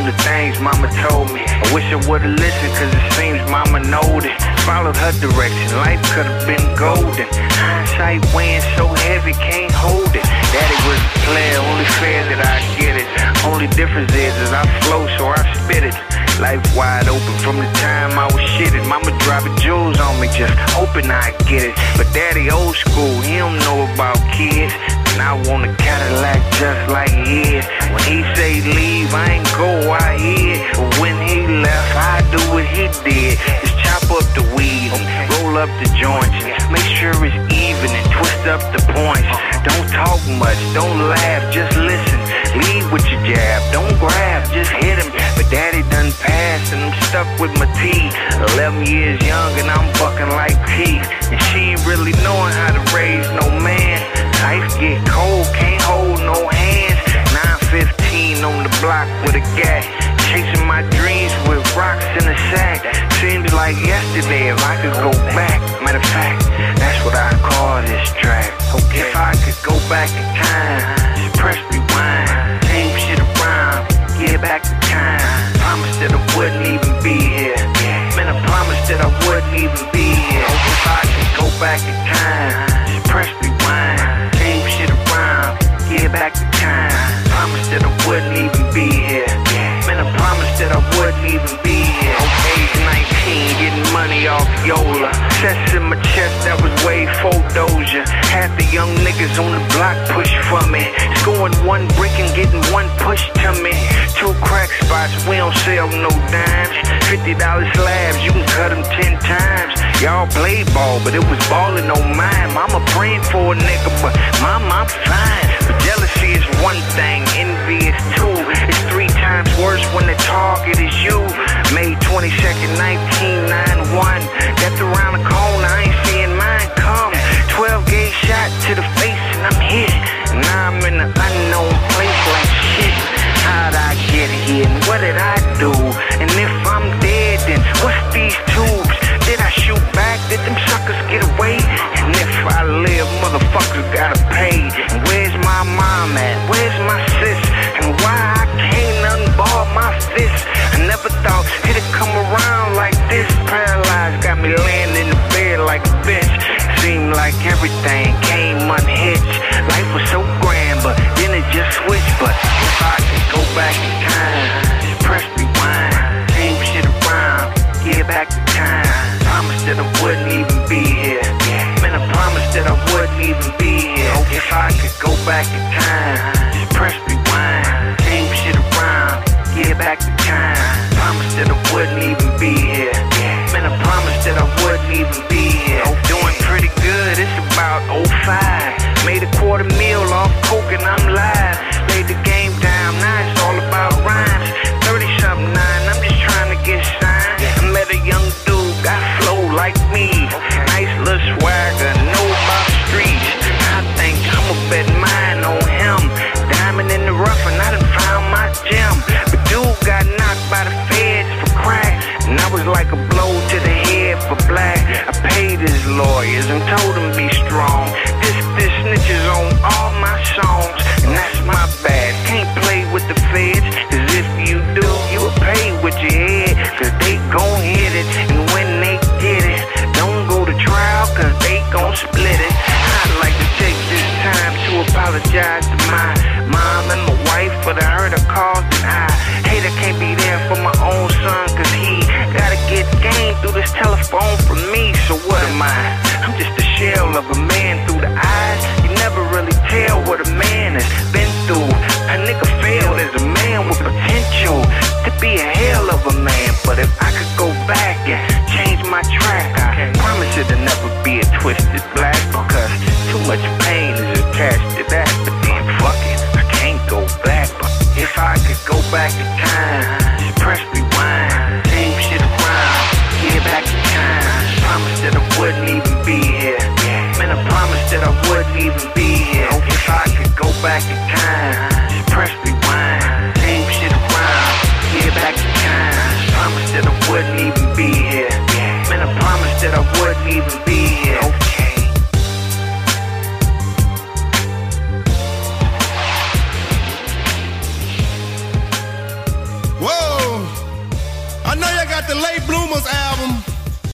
the things mama told me. I wish I would've listened, cause it seems mama knowed it. Followed her direction, life could've been golden. Hindsight weighing so heavy, can't hold it. Daddy was a player, only fair that I get it. Only difference is I flow, so I spit it. Life wide open from the time I was shitted. Mama dropping jewels on me, just hoping I get it. But daddy old school, he don't know about kids. And I want a Cadillac just like his. When he say leave, I ain't go, I hear. But when he left, I do what he did. Just chop up the weed and roll up the joints and make sure it's even and twist up the points. Don't talk much, don't laugh, just listen. Lead with your jab, don't grab, just hit him. But daddy done passed and I'm stuck with my teeth. 11 years young and I'm bucking like teeth. And she ain't really knowing how to raise no man. Life get cold, can't hold no hands. 915 on the block with a gat. Chasing my dreams with rocks in a sack. Seems like yesterday if I could go back. Matter of fact, that's what I call this track. Okay. If I could go back in time, just press rewind, same shit around, get back to time. Promise that I wouldn't even be here. Man, I promise that I wouldn't even be here. If I could go back in time, just press rewind, same shit around, get back to time. Promise that I wouldn't even be here. Man, I promise that I wouldn't even be here. Age 19, getting money off Yola. Sets in my chest, that was way for Doja. Half the young niggas on the block push for me. Scoring one brick and getting one push to me. 2 crack spots, we don't sell no dimes. $50 slabs, you can cut them 10 times. Y'all played ball, but it was ballin' on mine. Mama praying for a nigga, but mama, I'm fine. But jealousy is one thing, envy is two. It's 3 times worse when the target is you. May 22nd, 1991. Death around the corner, I ain't seeing mine come. 12 gauge shot to the face and I'm hit. And now I'm in an unknown place like shit. How'd I get here and what did I do? And if I'm dead, then what's these tubes? Did I shoot back? Did them suckers get away? And if I live, motherfuckers gotta pay. And where's my mom at? Where's my sis? And why I can't unball my fist? I never thought it'd come around like this. Paralyzed, got me laying in the bed like a bitch. Seemed like everything came unhitched. Life was so grand, but then it just switched. But if I could go back in time, just press rewind, same shit around, get back to time. Promise that I wouldn't even be here. Man, I promise that I wouldn't even be here. If I could go back in time, just press rewind, same shit around, get back to time. Promise that I wouldn't even be here. Man, I promise that I wouldn't even be here. Doing pretty good, it's about 05. Made a $250,000 off coke and I'm live. Laid the game down, now it's all about rhymes. 30-something 9, I'm just trying to get signed. I met a young dude, got flow like me. Nice little swagger, know about streets. I think I'ma bet mine on him. Diamond in the rough and I done found my gem. But dude got knocked by the feds for crack. And I was like a blow to the head for black. I paid his lawyers and told him be strong. This snitches on all my songs. And that's my bad, can't play with the feds. Cause if you do, you'll pay with your head. Cause they gon' hit it, and when they get it, don't go to trial cause they gon' split it. I'd like to take this time to apologize to my mom and my wife for the hurt I caused. And I hate I can't be there for my own son cause he gotta get game through this telephone from me. So what am I? I'm just a shell of a man through the eyes. You never really tell what a man has been through. A nigga failed as a man with potential to be a hell of a man. But if I could go back and change my track, I promise it'll never be a twisted black. Because too much pain is attached to that. But then fuck it, I can't go back. But if I could go back in time, just press rewind, same shit around, get back in time. Promise that I wouldn't even be here. Man, I promise that I wouldn't even be here. If I could go back in time, just press rewind, same shit around, get back in time. Promise that I wouldn't even be here. Man, I promise that I wouldn't even be here. Okay. Whoa! the Late Bloomers album.